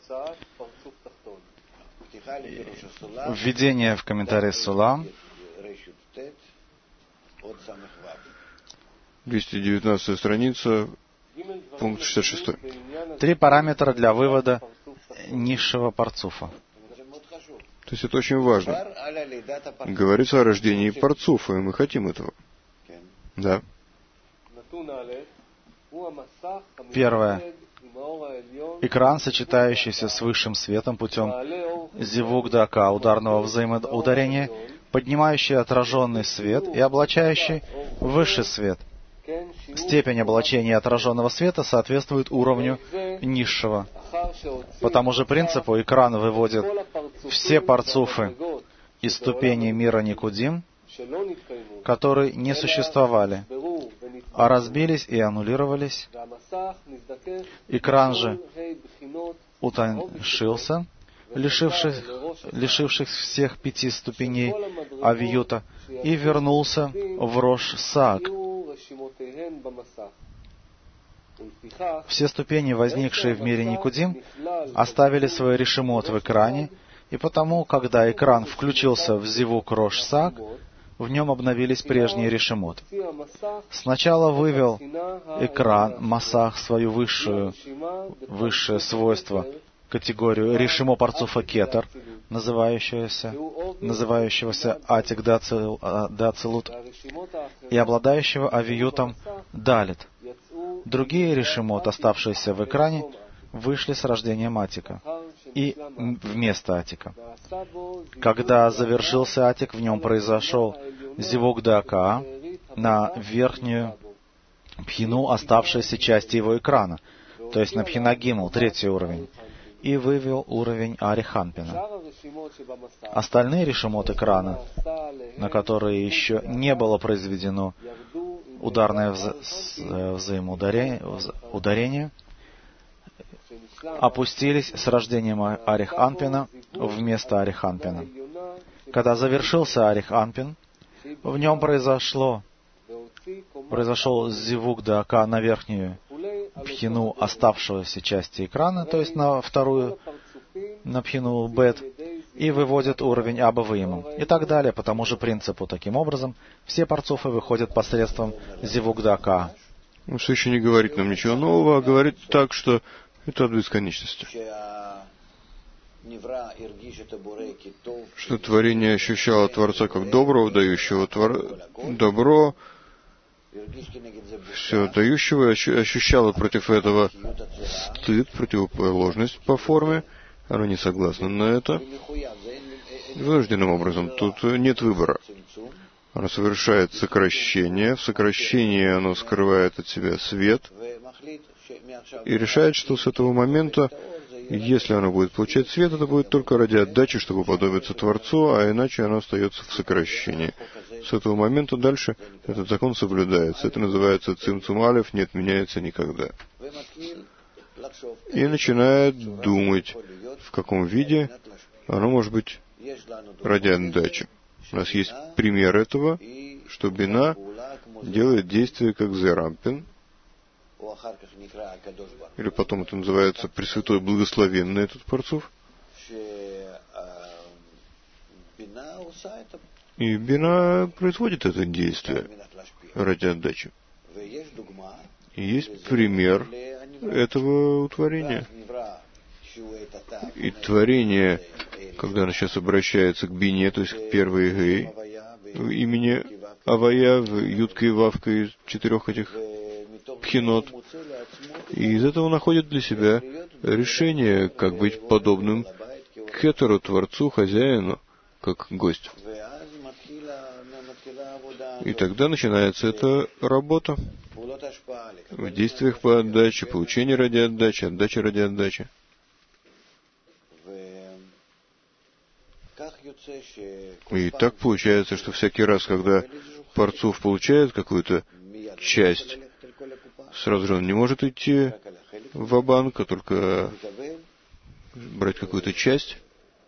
Введение в комментарии Сула. 219 страница, пункт 66. 3 параметра для вывода низшего парцуфа. То есть это очень важно. Говорится о рождении парцуфа, и мы хотим этого. Да. Первое. Экран, сочетающийся с высшим светом путем зивук дака, ударного взаимоударения, поднимающий отраженный свет и облачающий высший свет. Степень облачения отраженного света соответствует уровню низшего. По тому же принципу экран выводит все парцуфы из ступени мира Никудим, которые не существовали, а разбились и аннулировались. Экран же утоншился, лишившись всех 5 ступеней авиюта, и вернулся в Рош-Саг. Все ступени, возникшие в мире Никудим, оставили свой решемот в экране, и потому, когда экран включился в зивук Рош-Саг, в нем обновились прежние решемот. Сначала вывел экран, масах, свою высшее свойство, категорию решемо парцуфа кетер, называющегося атик дацилут, и обладающего авиютом далит. Другие решемот, оставшиеся в экране, вышли с рождением атика и вместо атика. Когда завершился атик, в нем произошел зивук дака на верхнюю пхину оставшейся части его экрана, то есть на пхина гимл, 3-й уровень, и вывел уровень Ариханпина. Остальные решемот экрана, на которые еще не было произведено ударное взаимоударение, опустились с рождением Ариханпина вместо Ариханпина. Когда завершился Ариханпин, в нем произошел зивук дака на верхнюю пхину оставшегося части экрана, то есть на вторую, на пхину бет, и выводит уровень Аба Ваимам. И так далее, по тому же принципу. Таким образом, все парцуфы выходят посредством зивук дака. Он все еще не говорит нам ничего нового, а говорит так, что это от бесконечности. Что творение ощущало Творца как доброго, дающего добро, все дающего, ощущало против этого стыд, противоположность по форме. Оно не согласно на это. Вынужденным образом тут нет выбора. Оно совершает сокращение. В сокращении оно скрывает от себя свет и решает, что с этого момента, если оно будет получать свет, это будет только ради отдачи, чтобы подобиться Творцу, а иначе оно остается в сокращении. С этого момента дальше этот закон соблюдается. Это называется цимцум алеф, не отменяется никогда. И начинает думать, в каком виде оно может быть ради отдачи. У нас есть пример этого, что бина делает действие как зерампин, или потом это называется Пресвятой Благословенный этот парцуф. И бина производит это действие ради отдачи. И есть пример этого творения. И творение, когда оно сейчас обращается к бине, то есть к первой гей, в имени Авая, в Юдка и Вавка из 4 этих пхинот, и из этого находит для себя решение, как быть подобным кетеру, Творцу, хозяину, как гость. И тогда начинается эта работа в действиях по отдаче, получение ради отдачи, отдача ради отдачи. И так получается, что всякий раз, когда парцуф получает какую-то часть, сразу же он не может идти ва-банк, а только брать какую-то часть.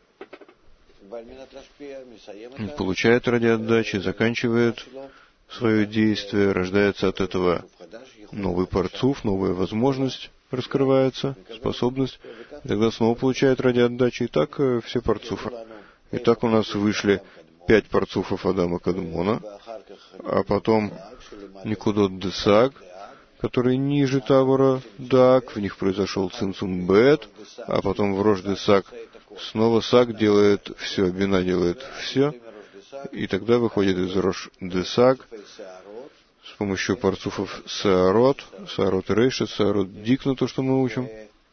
Он получает ради отдачи, заканчивает свое действие, рождается от этого новый парцуф, новая возможность раскрывается, способность, и тогда снова получает ради отдачи. И так все парцуфы. И так у нас вышли 5 парцуфов Адама Кадмона, а потом Никудот Десаг, который ниже Тавора Даг, в них произошел Цимцум Бет, а потом в Рош Десаг снова Саг делает все, Бина делает все, и тогда выходит из Рош Десаг с помощью парцуфов Саарот и Рейшет, Саарот Дикну, то, что мы учим,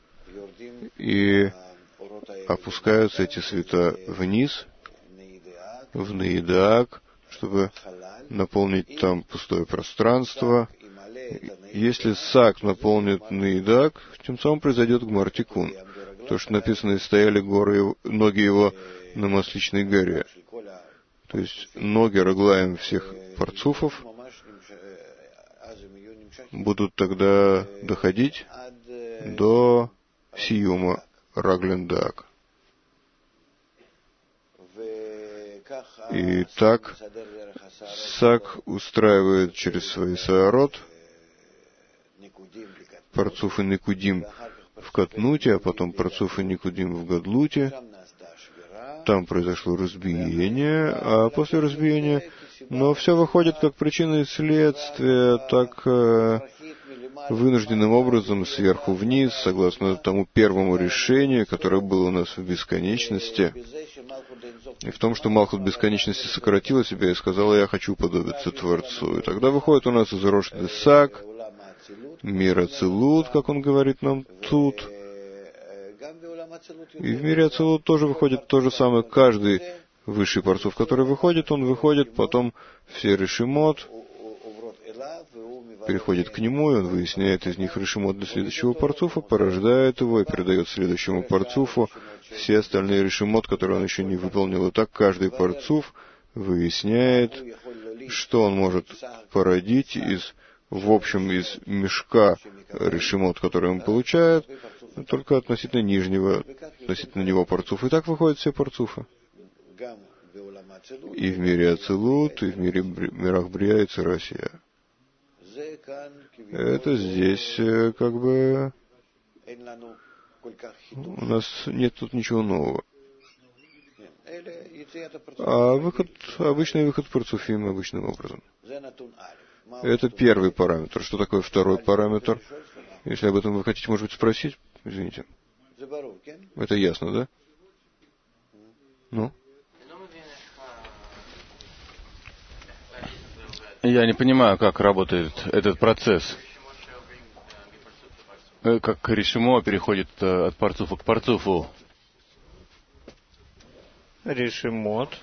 и опускаются эти света вниз, в Наидаак, чтобы наполнить там пустое пространство. Если Сак наполнит Наидаак, тем самым произойдет Гмар-Тикун. То, что написано, и стояли ноги его на масличной горе. То есть ноги Раглаем всех парцуфов будут тогда доходить до Сиюма Раглендак. И так Сак устраивает через свои Саарот парцуф и Никудим в Катнуте, а потом парцуф и Никудим в Гадлуте. Там произошло разбиение, а после разбиения, но все выходит как причина и следствие, так вынужденным образом сверху вниз, согласно тому первому решению, которое было у нас в бесконечности, и в том, что Малхут бесконечности сократила себя и сказала: «Я хочу уподобиться Творцу». И тогда выходит у нас из Рош Десаг мир Ацилут, как он говорит нам тут. И в мире Ацилут тоже выходит то же самое. Каждый высший парцуф, который выходит, он выходит, потом все решимот переходит к нему, и он выясняет из них решимот для следующего парцуфа, порождает его и передает следующему парцуфу все остальные решимот, которые он еще не выполнил. И так каждый парцуф выясняет, что он может породить в общем из мешка решимот, который он получает, только относительно нижнего, относительно него парцуфа. И так выходят все парцуфы. И в мире Ацилут, и в мирах Брия и Цирасия. Это здесь как бы у нас нет тут ничего нового. А обычный выход парцуфим обычным образом. Это первый параметр. Что такое второй параметр? Если об этом вы хотите, может быть, спросить? Извините. Это ясно, да? Ну? Я не понимаю, как работает этот процесс. Как решимо переходит от парцуфа к парцуфу. Решимот.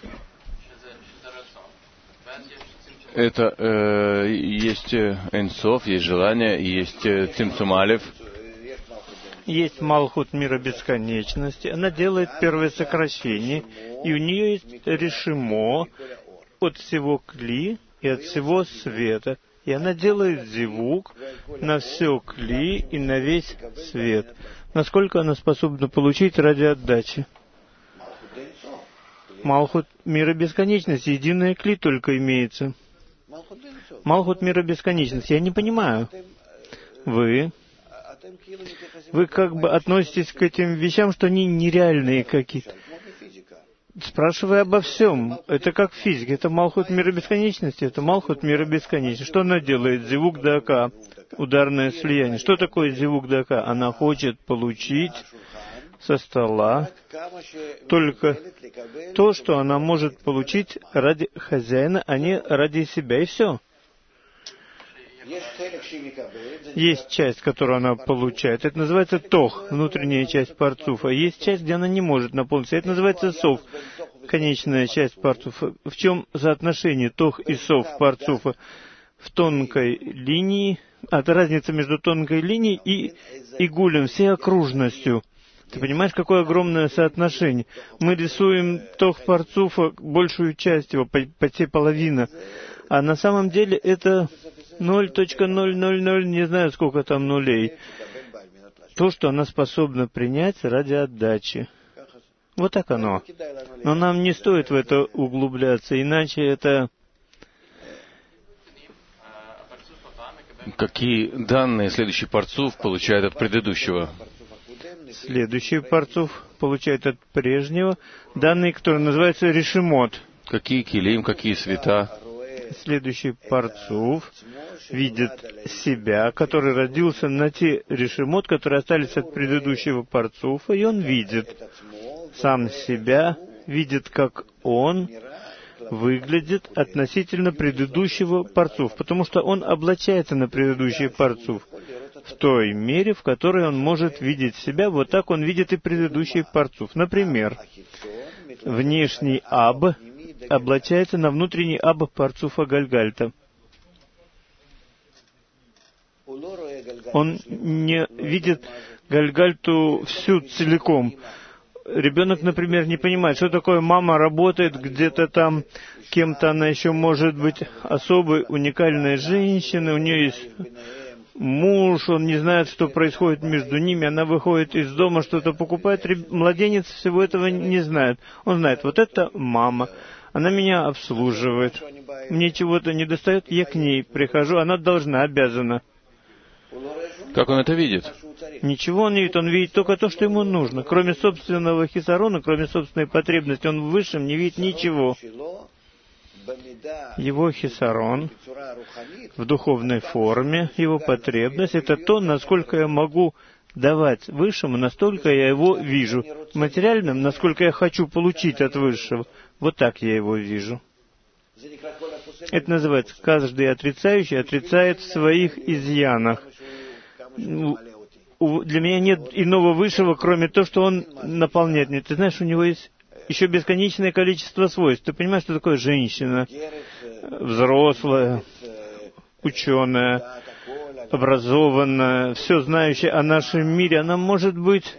Это есть Энсов, есть желание, есть Цимцум Алеф. Есть Малхут мира бесконечности. Она делает первое сокращение, и у нее есть решимо от всего кли и от всего света. И она делает зивук на все кли и на весь свет. Насколько она способна получить ради отдачи? Малхут мира бесконечности, единая кли только имеется. Малхут мира бесконечности. Я не понимаю. Вы как бы относитесь к этим вещам, что они нереальные какие-то. Спрашивая обо всем, это как физика, это Малхут мира бесконечности, это Малхут мира бесконечности. Что она делает? Зивук дака, ударное слияние. Что такое зивук дака? Она хочет получить со стола только то, что она может получить ради хозяина, а не ради себя, и все. Есть часть, которую она получает. Это называется тох, внутренняя часть парцуфа. Есть часть, где она не может наполниться. Это называется сов, конечная часть парцуфа. В чем соотношение тох и сов парцуфа? В тонкой линии, это разница между тонкой линией и игулем, всей окружностью. Ты понимаешь, какое огромное соотношение? Мы рисуем тох парцуфа, большую часть его, почти половина. А на самом деле это 0.000, не знаю, сколько там нулей. То, что она способна принять ради отдачи. Вот так оно. Но нам не стоит в это углубляться, иначе это Какие данные следующий парцуф получает от предыдущего? Следующий парцуф получает от прежнего данные, которые называются решимот. Какие килим, какие света? Следующий парцуф видит себя, который родился на те решимот, которые остались от предыдущего парцуфа, и он видит сам себя, видит, как он выглядит относительно предыдущего парцуф, потому что он облачается на предыдущий парцуф в той мере, в которой он может видеть себя, вот так он видит и предыдущий парцуф. Например, внешний аб облачается на внутренний аб парцуфа Гальгальта. Он не видит Гальгальту всю целиком. Ребенок, например, не понимает, что такое мама работает где-то там, кем-то она еще может быть особой, уникальной женщиной, у нее есть муж, он не знает, что происходит между ними, она выходит из дома, что-то покупает, младенец всего этого не знает. Он знает, вот это мама, она меня обслуживает, мне чего-то не достает, я к ней прихожу, она должна, обязана. Как он это видит? Ничего он не видит, он видит только то, что ему нужно. Кроме собственного хисарона, кроме собственной потребности, он в высшем не видит ничего. Его хисарон в духовной форме, его потребность — это то, насколько я могу давать высшему, настолько я его вижу. В материальном, насколько я хочу получить от высшего, вот так я его вижу. Это называется, каждый отрицающий отрицает в своих изъянах. Для меня нет иного высшего, кроме того, что он наполняет меня. Ты знаешь, у него есть еще бесконечное количество свойств. Ты понимаешь, что такое женщина, взрослая, ученая, образованная, все знающая о нашем мире. Она может быть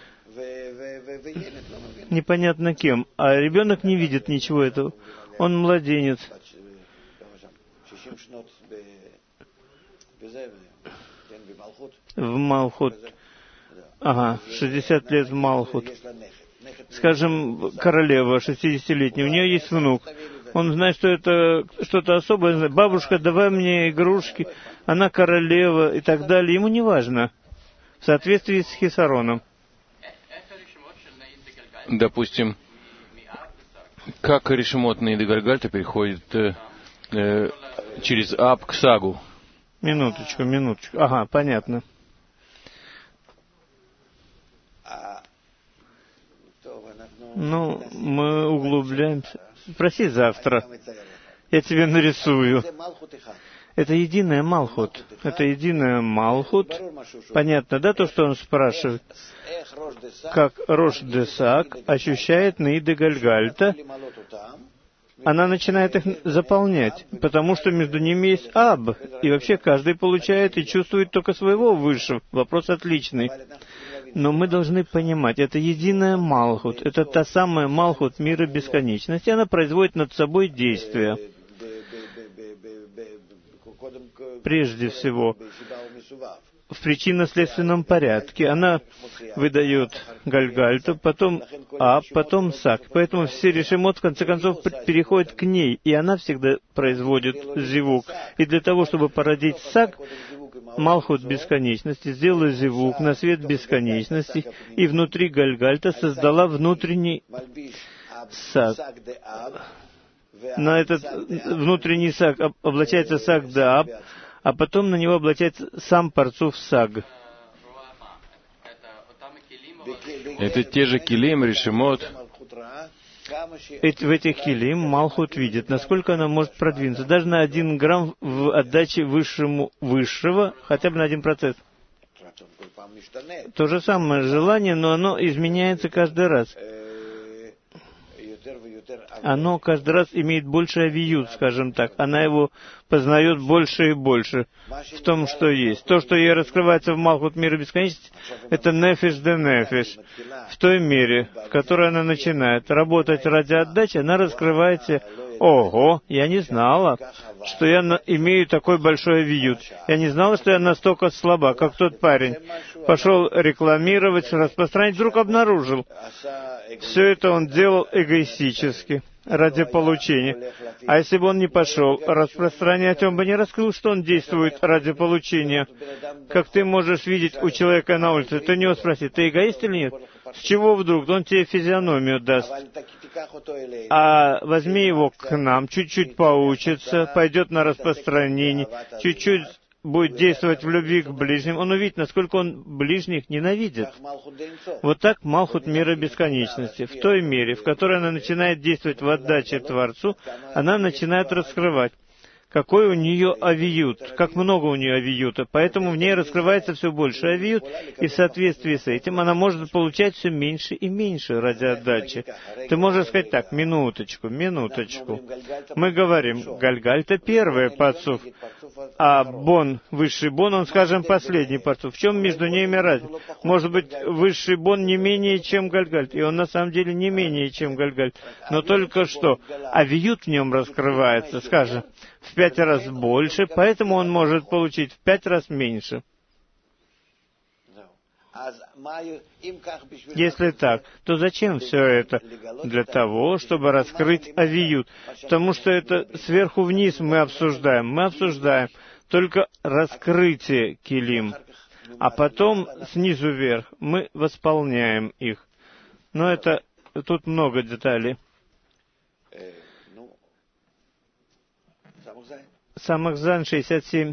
непонятно кем, а ребенок не видит ничего этого. Он младенец. В Малхут. 60 лет в Малхут. Скажем, королева 60-летняя, у нее есть внук. Он знает, что это что-то особое. Бабушка, давай мне игрушки. Она королева и так далее. Ему не важно. В соответствии с хисароном. Допустим, как решимот Наиды Гальгальта переходит через аб к сагу? Минуточку. Понятно. Мы углубляемся. Спроси завтра. Я тебе нарисую. Это единая Малхут. Понятно, да, то, что он спрашивает? Как Рош де Саг ощущает Наиды Гальгальта, она начинает их заполнять, потому что между ними есть аб, и вообще каждый получает и чувствует только своего высшего. Вопрос отличный. Но мы должны понимать, это единая Малхут, это та самая Малхут мира бесконечности, она производит над собой действия. Прежде всего, в причинно-следственном порядке. Она выдает Гальгальту, потом аб, потом саг. Поэтому все решимот, в конце концов, переходят к ней, и она всегда производит зивук. И для того, чтобы породить саг, Малхут бесконечности сделала зивук на свет бесконечности, и внутри Гальгальта создала внутренний саг. На этот внутренний саг облачается саг да аб, а потом на него облачается сам парцуф саг. Это те же килим, решимот. В этих килим Малхут видит, насколько она может продвинуться. Даже на 1 грамм в отдаче высшему высшего, хотя бы на 1%. То же самое желание, но оно изменяется каждый раз. Оно каждый раз имеет больше авиют, скажем так. Она его познает больше и больше в том, что есть. То, что ей раскрывается в Малхут мира бесконечности, это нефиш де нефиш. В той мере, в которой она начинает работать ради отдачи, она раскрывается. Ого, я не знала, что я имею такой большой авиют. Я не знала, что я настолько слаба, как тот парень. пошел рекламировать, распространять, вдруг обнаружил. Все это он делал эгоистически, ради получения. А если бы он не пошел распространять, он бы не раскрыл, что он действует ради получения. Как ты можешь видеть у человека на улице, ты у него спроси, ты эгоист или нет? С чего вдруг? Он тебе физиономию даст. А возьми его к нам, чуть-чуть поучится, пойдет на распространение, чуть-чуть будет действовать в любви к ближним, он увидит, насколько он ближних ненавидит. Вот так Малхут мира бесконечности. В той мере, в которой она начинает действовать в отдаче Творцу, она начинает раскрывать, какой у нее авиют, как много у нее авиюта. Поэтому в ней раскрывается все больше авиют, и в соответствии с этим она может получать все меньше и меньше ради отдачи. Ты можешь сказать так, минуточку. Мы говорим, Гальгаль — это первый парцуф, а Бон, высший Бон, он, скажем, последний парцуф. В чем между ними разница? Может быть, высший Бон не менее, чем Гальгаль, и он на самом деле не менее, чем Гальгаль. Но только что авиют в нем раскрывается, скажем, в 5 раз больше, поэтому он может получить в 5 раз меньше. Если так, то зачем все это? Для того, чтобы раскрыть авиют. Потому что это сверху вниз мы обсуждаем. Мы обсуждаем только раскрытие килим. А потом снизу вверх мы восполняем их. Но это тут много деталей. Самахзан 67.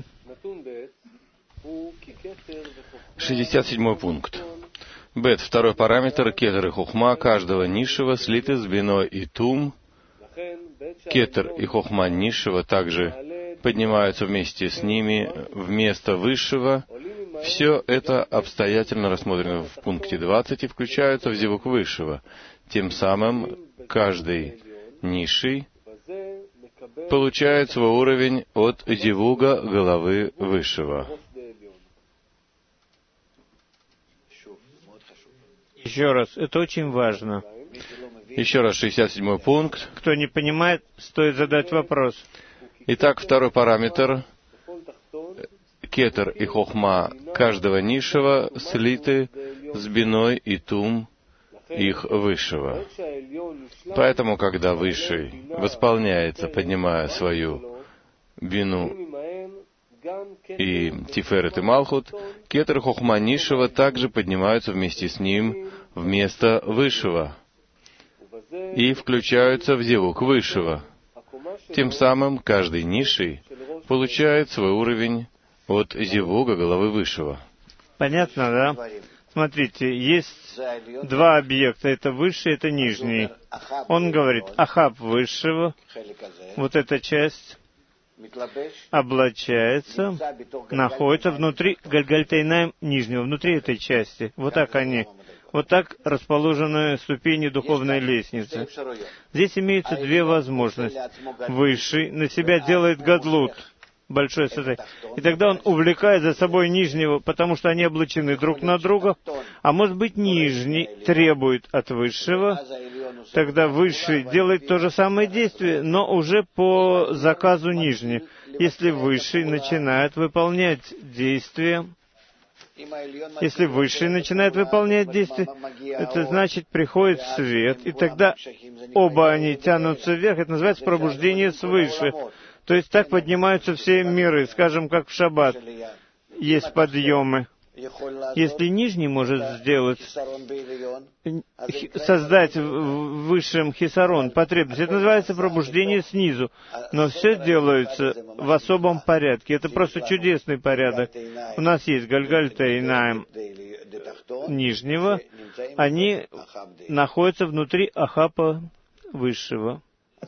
67 пункт. Бет. Второй параметр кетер и хохма каждого низшего слиты с биной и тум. Кетер и хохма низшего также поднимаются вместе с ними в место высшего. Все это обстоятельно рассмотрено в пункте 20 и включаются в зивук высшего. Тем самым каждый низший получает свой уровень от зивуга головы высшего. Еще раз, это очень важно. Еще раз, 67 пункт. Кто не понимает, стоит задать вопрос. Итак, второй параметр. Кетер и хохма каждого низшего слиты с биной и тум их высшего. Поэтому, когда высший восполняется, поднимая свою бину и тиферет и малхут, кетер и хохма низшего также поднимаются вместе с ним в место высшего и включаются в зивук высшего. Тем самым каждый низший получает свой уровень от зивуга головы высшего. Понятно, да? Смотрите, есть два объекта, это высший, это нижний. Он говорит, Ахаб высшего, вот эта часть облачается, находится внутри Гальгальтайнаем нижнего, внутри этой части. Вот так они. Вот так расположены ступени духовной лестницы. Здесь имеются две возможности. Высший на себя делает гадлут, большое состояние. И тогда он увлекает за собой нижнего, потому что они облачены друг на друга. А может быть, нижний требует от высшего. Тогда высший делает то же самое действие, но уже по заказу нижнего. Если высший начинает выполнять действие, это значит, приходит свет, и тогда оба они тянутся вверх. Это называется пробуждение свыше. То есть так поднимаются все миры, скажем, как в шаббат. Есть подъемы. Если нижний может сделать, создать в высшем хисарон потребность, это называется пробуждение снизу. Но все делается в особом порядке. Это просто чудесный порядок. У нас есть Гальгальтайнаем нижнего, они находятся внутри Ахапа высшего.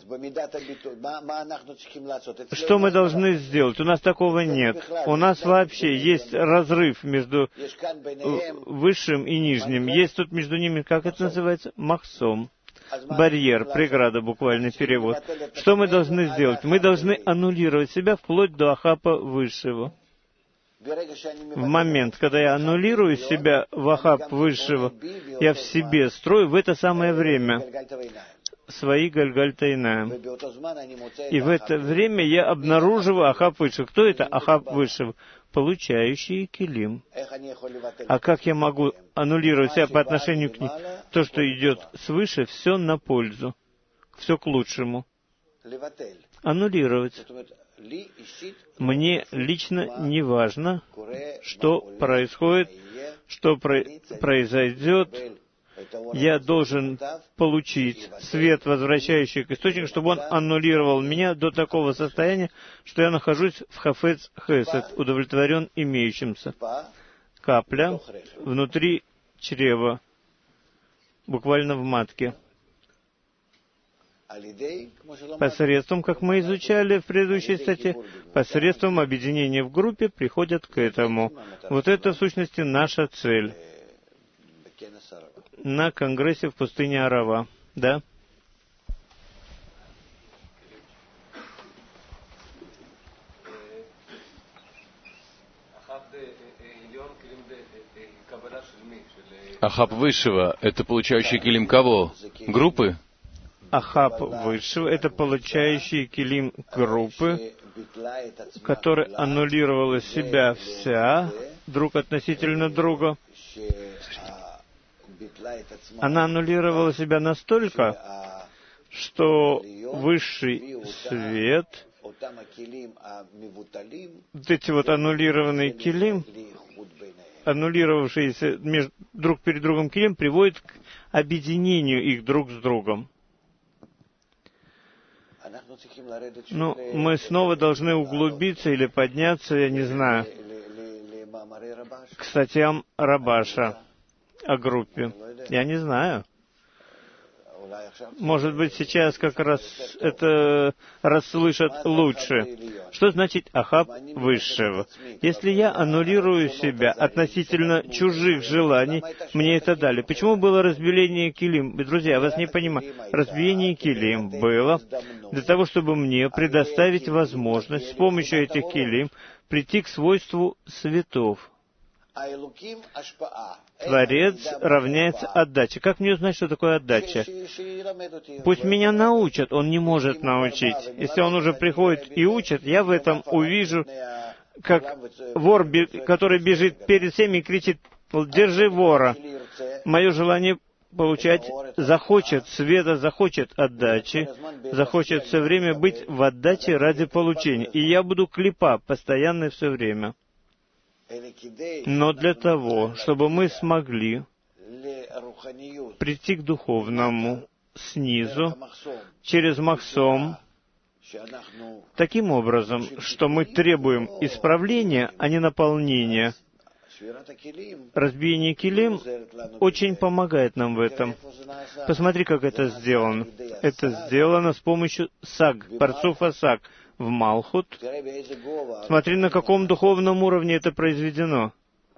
Что мы должны сделать? У нас такого нет. У нас вообще есть разрыв между высшим и нижним. Есть тут между ними, как это называется? Махсом. Барьер, преграда, буквальный перевод. Что мы должны сделать? Мы должны аннулировать себя вплоть до Ахапа высшего. В момент, когда я аннулирую себя в Ахап высшего, я в себе строю в это самое время свои Гальгаль-Тайнаем. И в это время я обнаруживаю Ахав Высшего. Кто это Ахав Высшего? Получающий килим. А как я могу аннулировать себя по отношению к ним? То, что идет свыше, все на пользу, все к лучшему. Аннулировать. Мне лично не важно, что происходит, что произойдет. Я должен получить свет, возвращающий к источнику, чтобы он аннулировал меня до такого состояния, что я нахожусь в хафец хесед, удовлетворен имеющимся. Капля внутри чрева, буквально в матке. Посредством, как мы изучали в предыдущей статье, посредством объединения в группе приходят к этому. Вот это, в сущности, наша цель. На конгрессе в пустыне Арава. Да? Ахав Высшего — это получающий килим кого? Группы? Ахав Высшего — это получающий килим группы, которая аннулировала себя вся, друг относительно друга. Она аннулировала себя настолько, что высший свет, вот эти вот аннулированные килим, аннулировавшиеся друг перед другом килим, приводят к объединению их друг с другом. Но мы снова должны углубиться или подняться, я не знаю, к статьям Рабаша о группе. Я не знаю. Может быть, сейчас как раз это расслышат лучше. Что значит Ахав Высшего? Если я аннулирую себя относительно чужих желаний, мне это дали. Почему было разбиение килим? Друзья, я вас не понимаю. Разбиение килим было для того, чтобы мне предоставить возможность с помощью этих килим прийти к свойству светов. Творец равняется отдаче. Как мне узнать, что такое отдача? Пусть меня научат, он не может научить. Если он уже приходит и учит, я в этом увижу, как вор, который бежит перед всеми и кричит: «Держи вора!» Мое желание получать захочет света, захочет отдачи, захочет все время быть в отдаче ради получения. И я буду клипа постоянно все время. Но для того, чтобы мы смогли прийти к духовному снизу, через Махсом, таким образом, что мы требуем исправления, а не наполнения. Разбиение килим очень помогает нам в этом. Посмотри, как это сделано. Это сделано с помощью саг, парцуфа саг, в Малхут. Смотри, на каком духовном уровне это произведено.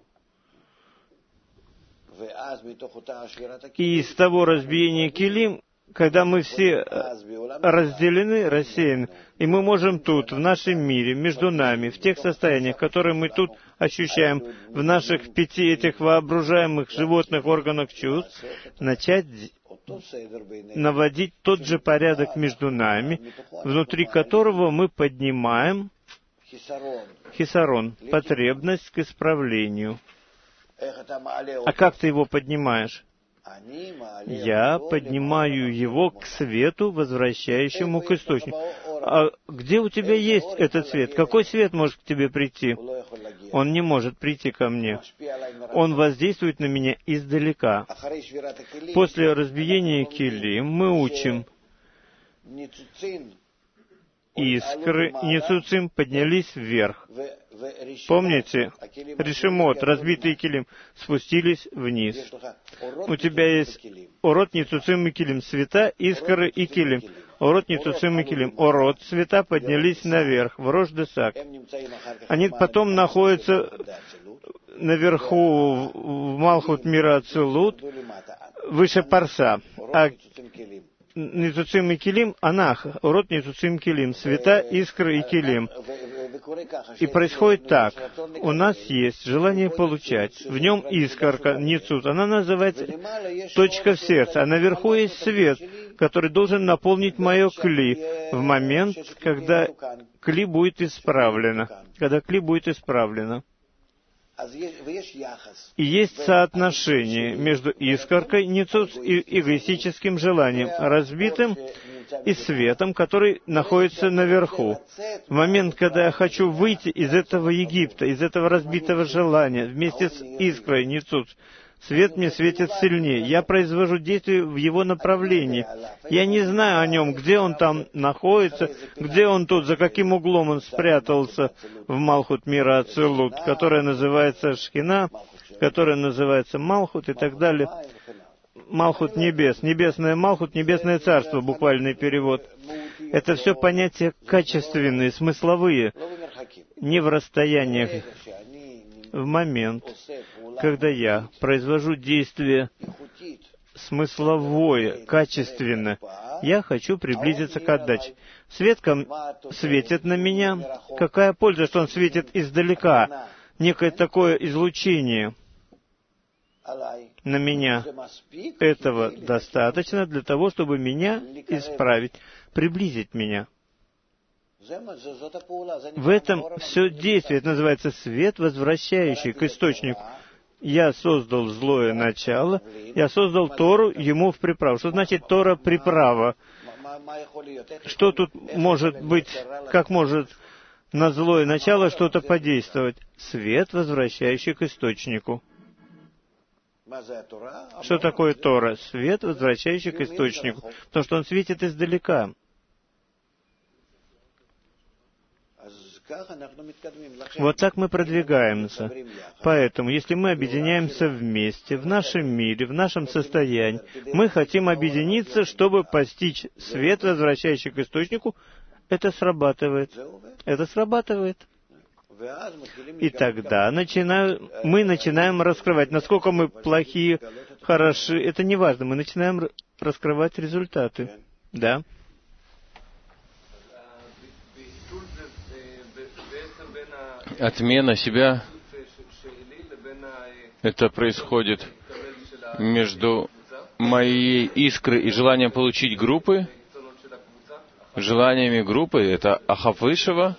И из того разбиения килим, когда мы все разделены, рассеяны, и мы можем тут, в нашем мире, между нами, в тех состояниях, которые мы тут ощущаем, в наших 5 этих воображаемых животных органах чувств, начать наводить тот же порядок между нами, внутри которого мы поднимаем хисарон, потребность к исправлению. А как ты его поднимаешь? Я поднимаю его к свету, возвращающему к источнику. А где у тебя есть этот свет? Какой свет может к тебе прийти? Он не может прийти ко мне. Он воздействует на меня издалека. После разбиения килим мы учим. Искры ницуцим поднялись вверх. Помните? Решимот, разбитые килим, спустились вниз. У тебя есть орот, ницуцим и килим, света, искры и килим. Орот, ницуцим и килим. Орот, света поднялись наверх, в Рош-Десак. Они потом находятся наверху, в Малхут мира Ацилут, выше Парса. А ницуцим и килим, анах, урод ницуцим килим, света, искры и килим. И происходит так. У нас есть желание получать. В нем искорка, ницут. Она называется точка в сердце. А наверху есть свет. который должен наполнить мое кли в момент, когда кли будет исправлено. Когда кли будет исправлено. И есть соотношение между искоркой, ницуц, и эгоистическим желанием, разбитым, и светом, который находится наверху. В момент, когда я хочу выйти из этого Египта, из этого разбитого желания, вместе с искрой, ницуц, свет мне светит сильнее. Я произвожу действие в его направлении. Я не знаю о нем, где он там находится, где он тут, за каким углом он спрятался в Малхут мира Ацилут, которая называется Шхина, которая называется Малхут и так далее. Малхут небес, небесное Малхут, небесное царство, буквальный перевод. Это все понятия качественные, смысловые, не в расстояниях. В момент, когда я произвожу действие смысловое, качественное, я хочу приблизиться к отдаче. Свет светит на меня. Какая польза, что он светит издалека? Некое такое излучение на меня. Этого достаточно для того, чтобы меня исправить, приблизить меня. В этом все действие. Это называется свет, возвращающий к источнику. Я создал злое начало, я создал Тору ему в приправу. Что значит Тора приправа? Что тут может быть, как может на злое начало что-то подействовать? Свет, возвращающий к источнику. Что такое Тора? Свет, возвращающий к источнику. Потому что он светит издалека. Вот так мы продвигаемся. Поэтому, если мы объединяемся вместе, в нашем мире, в нашем состоянии, мы хотим объединиться, чтобы постичь свет, возвращающий к источнику, это срабатывает. Это срабатывает. И тогда мы начинаем раскрывать. Насколько мы плохие, хороши, это не важно. Мы начинаем раскрывать результаты. Да? Отмена себя, это происходит между моей искрой и желанием получить группы, желаниями группы, это ахав высшего.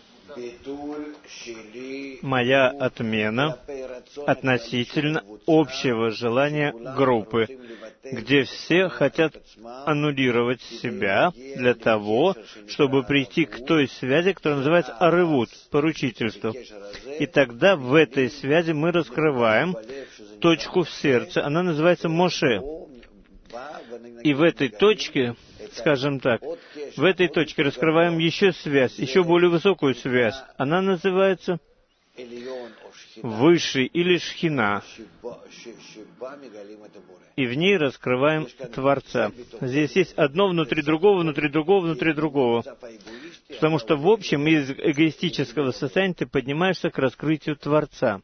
Моя отмена относительно общего желания группы, где все хотят аннулировать себя для того, чтобы прийти к той связи, которая называется арывут, поручительство. И тогда в этой связи мы раскрываем точку в сердце, она называется Моше. И в этой точке, скажем так, в этой точке раскрываем еще связь, еще более высокую связь. Она называется Высший или Шхина. И в ней раскрываем Творца. Здесь есть одно внутри другого, внутри другого, внутри другого. Потому что в общем из эгоистического состояния ты поднимаешься к раскрытию Творца.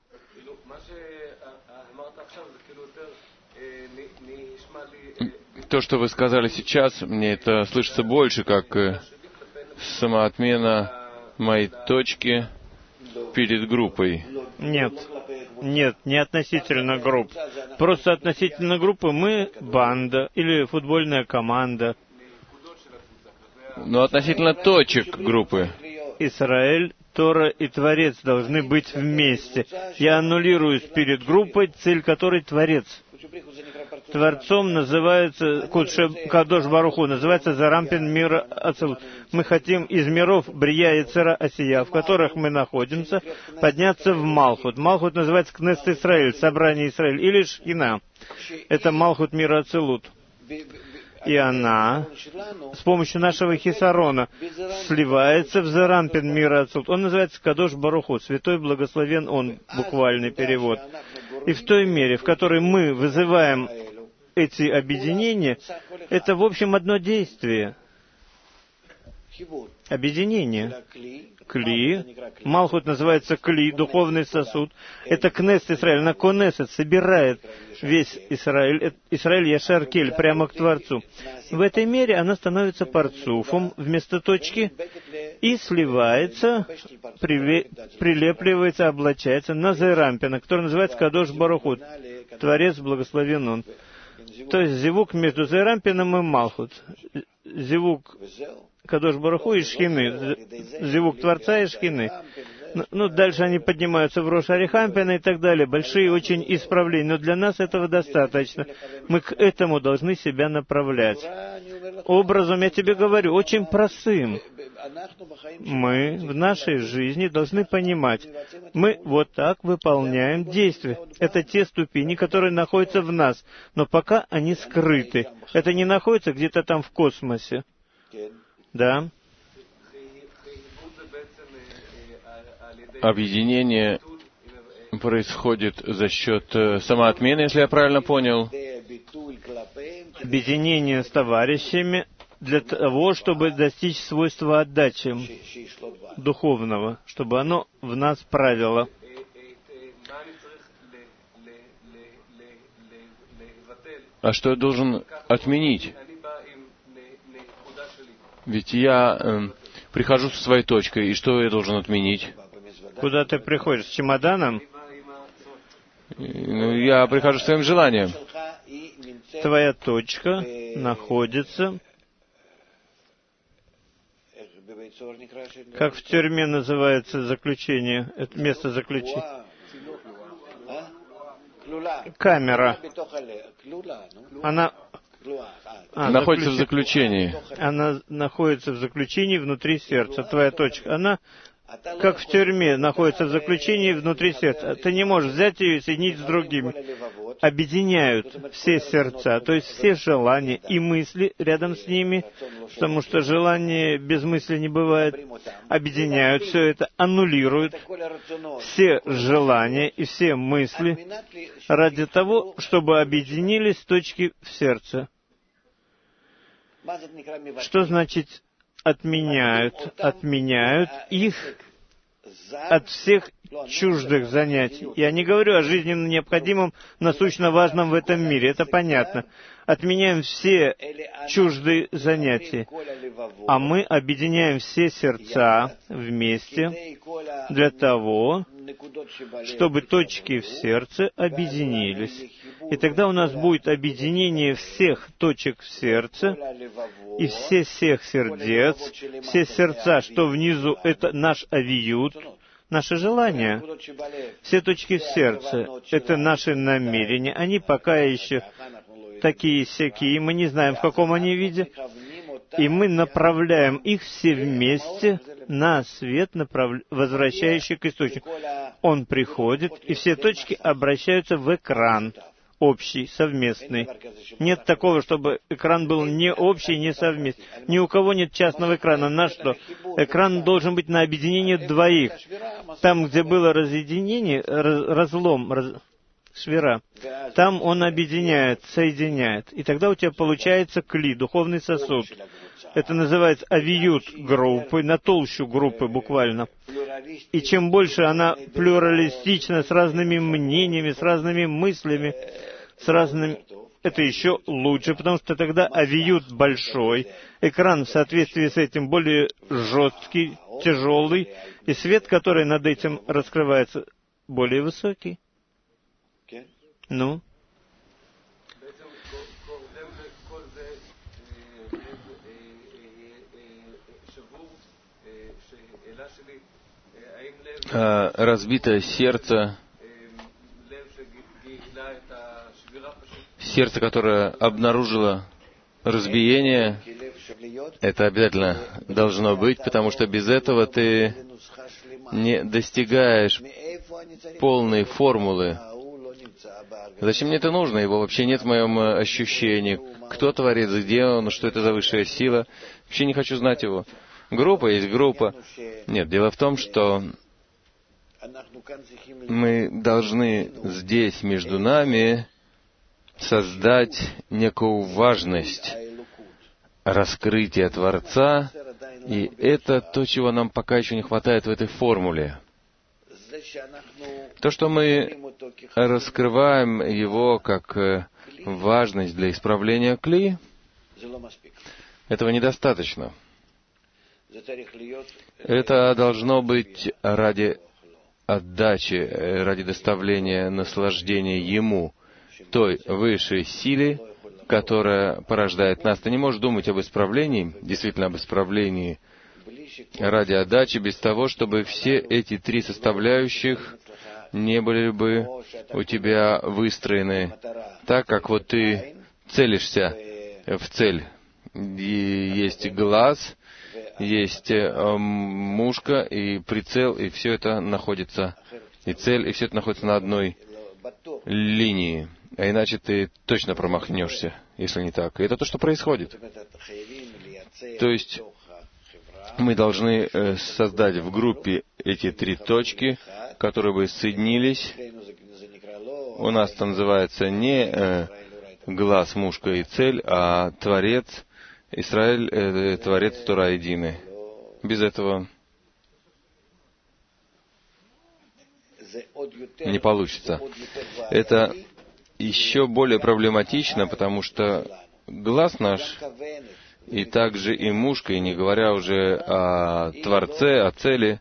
То, что вы сказали сейчас, мне это слышится больше, как самоотмена моей точки перед группой. Нет, не относительно групп. Просто относительно группы мы банда или футбольная команда. Но относительно точек группы. Израиль, Тора и Творец должны быть вместе. Я аннулируюсь перед группой, цель которой Творец. Творцом называется Кадош Барух Ху, называется Зарампин мира Ацилут. Мы хотим из миров Брия и Цера Асия, в которых мы находимся, подняться в Малхут. Малхут называется Кнессет Исраэль, собрание Исраэль, или Шхина. Это Малхут мира Ацилут. И она с помощью нашего хисарона сливается в Зарампин мира Ацилут. Он называется Кадош Барух Ху, святой благословен он, буквальный перевод. И в той мере, в которой мы вызываем эти объединения, это, в общем, одно действие. Объединение. Кли. Малхут называется Кли, духовный сосуд. Это Кнессет Исраэль. Она Конесет собирает весь Израиль. Израиль Яшар Кель, прямо к Творцу. В этой мере она становится парцуфом вместо точки и сливается, прилепливается, облачается на Зерампина, который называется Кадош Барух Ху. Творец, благословен он. То есть зивук между Зейрампином и Малхут. Зивук Кадош Барух Ху и Шхины. Зивук Творца и Шхины. Ну, дальше они поднимаются в Рош Арихампина и так далее. Большие очень исправления. Но для нас этого достаточно. Мы к этому должны себя направлять. Образом, я тебе говорю, очень простым. Мы в нашей жизни должны понимать, мы вот так выполняем действия. Это те ступени, которые находятся в нас, но пока они скрыты. Это не находится где-то там в космосе. Да? Объединение происходит за счет самоотмены, если я правильно понял. Объединение с товарищами для того, чтобы достичь свойства отдачи духовного, чтобы оно в нас правило. А что я должен отменить? Ведь я прихожу со своей точкой, и что я должен отменить? Куда ты приходишь? С чемоданом? Ну, я прихожу с своим желанием. Твоя точка находится... Как в тюрьме называется заключение? Это место заключения. Камера. Она находится в заключении. Она находится в заключении внутри сердца. Твоя точка. Она, как в тюрьме, находится в заключении внутри сердца. Ты не можешь взять ее и соединить с другими. Объединяют все сердца, то есть все желания и мысли рядом с ними, потому что желания без мысли не бывает. Объединяют все это, аннулируют все желания и все мысли ради того, чтобы объединились точки в сердце. Что значит отменяют? Отменяют их от всех чуждых занятий. Я не говорю о жизненно необходимом, насущно важном в этом мире. Это понятно. Отменяем все чуждые занятия. А мы объединяем все сердца вместе для того, чтобы точки в сердце объединились. И тогда у нас будет объединение всех точек в сердце и всех сердец. Все сердца, что внизу, это наш авиют, наши желания. Все точки в сердце — это наши намерения. Они пока еще такие-сякие, мы не знаем, в каком они виде. И мы направляем их все вместе на свет, возвращающий к источнику. Он приходит, и все точки обращаются в экран. Общий, совместный. Нет такого, чтобы экран был не общий, не совместный. Ни у кого нет частного экрана. На что? Экран должен быть на объединение двоих. Там, где было разъединение, разлом, швира, там он объединяет, соединяет. И тогда у тебя получается кли, духовный сосуд. Это называется авиют группы, на толщу группы буквально. И чем больше она плюралистична, с разными мнениями, с разными мыслями, с разными... Это еще лучше, потому что тогда авиют большой, экран в соответствии с этим более жесткий, тяжелый, и свет, который над этим раскрывается, более высокий. Ну? Разбитое сердце, которое обнаружило разбиение, это обязательно должно быть, потому что без этого ты не достигаешь полной формулы. Зачем мне это нужно? Его вообще нет в моем ощущении. Кто творец, где он, что это за высшая сила? Вообще не хочу знать его. Группа есть группа. Нет, дело в том, что мы должны здесь, между нами, создать некую важность раскрытия Творца, и это то, чего нам пока еще не хватает в этой формуле. То, что мы раскрываем его как важность для исправления кли, этого недостаточно. Это должно быть ради отдачи, ради доставления наслаждения Ему. той высшей силе, которая порождает нас. Ты не можешь думать об исправлении, действительно об исправлении ради отдачи, без того, чтобы все эти три составляющих не были бы у тебя выстроены так, как вот ты целишься в цель. И есть глаз, есть мушка и прицел, и все это находится, и цель, и все это находится на одной линии. А иначе ты точно промахнешься, если не так. И это то, что происходит. То есть мы должны создать в группе эти три точки, которые бы соединились. У нас это называется не глаз, мушка и цель, а Творец, Израиль, Творец, Тора единый. Без этого не получится. Это еще более проблематично, потому что глаз наш, и также и мушка, и не говоря уже о Творце, о цели,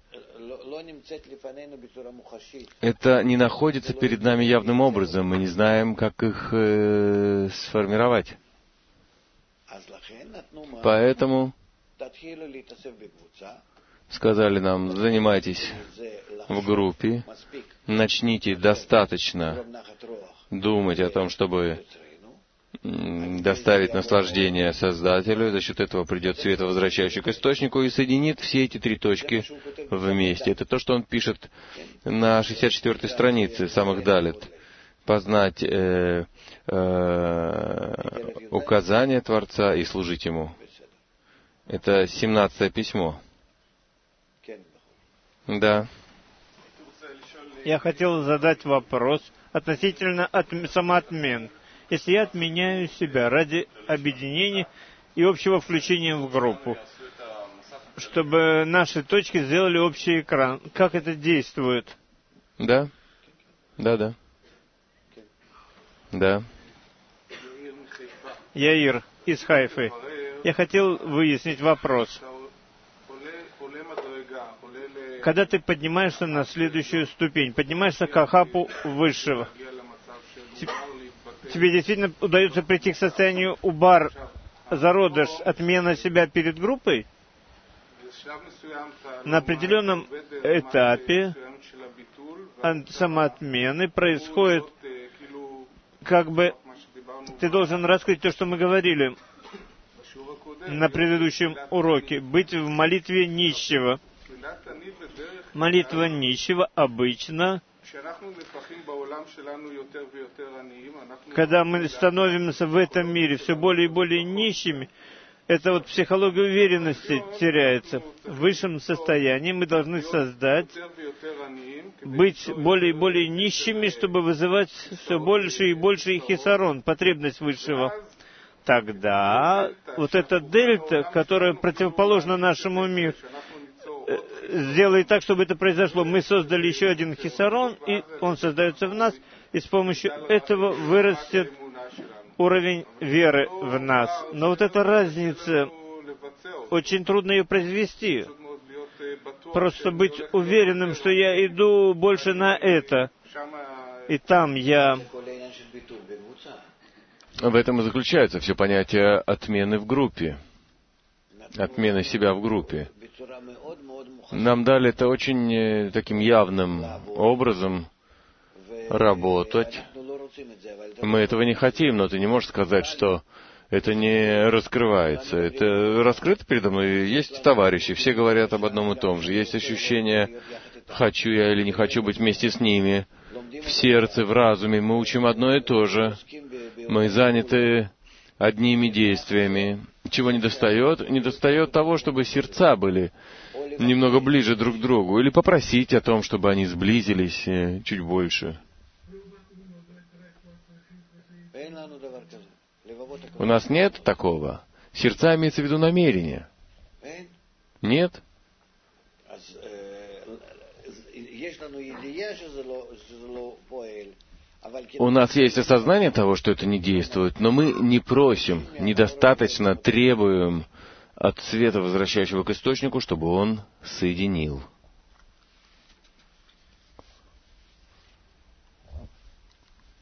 это не находится перед нами явным образом. Мы не знаем, как их сформировать. Поэтому сказали нам, занимайтесь в группе, начните достаточно думать о том, чтобы доставить наслаждение Создателю, за счет этого придет свет, возвращающий к источнику, и соединит все эти три точки вместе. Это то, что он пишет на 64-й странице, самых далит. Познать указания Творца и служить Ему. Это 17-е письмо. Да. Я хотел задать вопрос относительно самоотмен. Если я отменяю себя ради объединения и общего включения в группу, чтобы наши точки сделали общий экран, как это действует? Да. Да. Яир из Хайфы. Я хотел выяснить вопрос. Когда ты поднимаешься на следующую ступень, поднимаешься к Ахапу высшего, тебе действительно удается прийти к состоянию убар, зародыш, отмена себя перед группой? На определенном этапе самоотмены происходит, как бы ты должен раскрыть то, что мы говорили на предыдущем уроке, быть в молитве нищего. Молитва нищего обычно, когда мы становимся в этом мире все более и более нищими, это вот психология уверенности теряется. В высшем состоянии мы должны создать, быть более и более нищими, чтобы вызывать все больше и больше хисарон, потребность высшего. Тогда вот эта дельта, которая противоположна нашему миру, сделает так, чтобы это произошло. Мы создали еще один хисарон, и он создается в нас, и с помощью этого вырастет уровень веры в нас. Но вот эта разница, очень трудно ее произвести. Просто быть уверенным, что я иду больше на это, и там я... В этом и заключается все понятие отмены в группе, отмены себя в группе. Нам дали это очень таким явным образом работать. Мы этого не хотим, но ты не можешь сказать, что это не раскрывается. Это раскрыто передо мной. Есть товарищи, все говорят об одном и том же. Есть ощущение, хочу я или не хочу быть вместе с ними. В сердце, в разуме мы учим одно и то же. Мы заняты одними действиями. Чего недостает? Недостает того, чтобы сердца были немного ближе друг к другу. Или попросить о том, чтобы они сблизились чуть больше. У нас нет такого. Сердца имеется в виду намерение. Нет? У нас есть осознание того, что это не действует, но мы не просим, недостаточно требуем от света, возвращающего к источнику, чтобы он соединил.